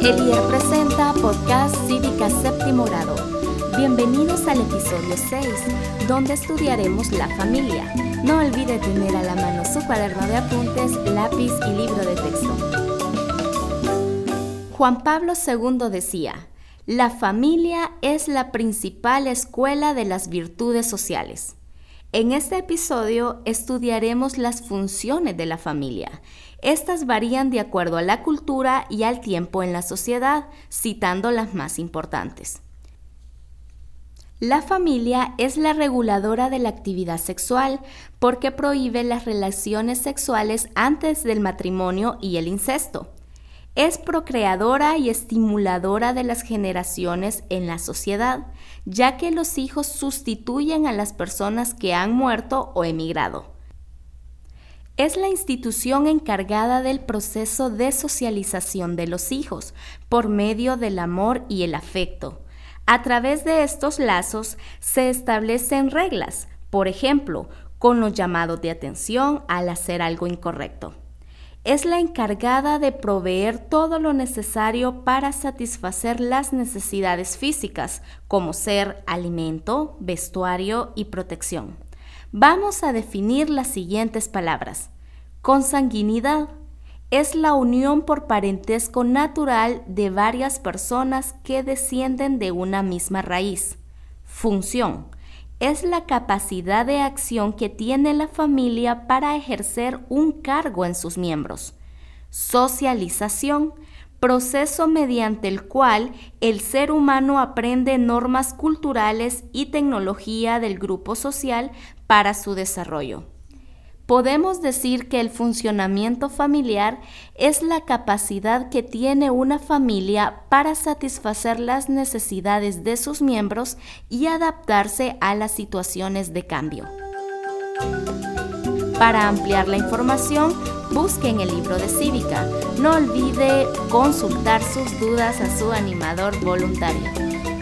Elier presenta Podcast Cívica Séptimo Grado. Bienvenidos al episodio 6, donde estudiaremos la familia. No olvide tener a la mano su cuaderno de apuntes, lápiz y libro de texto. Juan Pablo II decía: la familia es la principal escuela de las virtudes sociales. En este episodio estudiaremos las funciones de la familia. Estas varían de acuerdo a la cultura y al tiempo en la sociedad, citando las más importantes. La familia es la reguladora de la actividad sexual porque prohíbe las relaciones sexuales antes del matrimonio y el incesto. Es procreadora y estimuladora de las generaciones en la sociedad, ya que los hijos sustituyen a las personas que han muerto o emigrado. Es la institución encargada del proceso de socialización de los hijos por medio del amor y el afecto. A través de estos lazos se establecen reglas, por ejemplo, con los llamados de atención al hacer algo incorrecto. Es la encargada de proveer todo lo necesario para satisfacer las necesidades físicas, como ser alimento, vestuario y protección. Vamos a definir las siguientes palabras. Consanguinidad es la unión por parentesco natural de varias personas que descienden de una misma raíz. Función es la capacidad de acción que tiene la familia para ejercer un cargo en sus miembros. Socialización, proceso mediante el cual el ser humano aprende normas culturales y tecnología del grupo social para su desarrollo. Podemos decir que el funcionamiento familiar es la capacidad que tiene una familia para satisfacer las necesidades de sus miembros y adaptarse a las situaciones de cambio. Para ampliar la información, busquen el libro de Cívica. No olvide consultar sus dudas a su animador voluntario.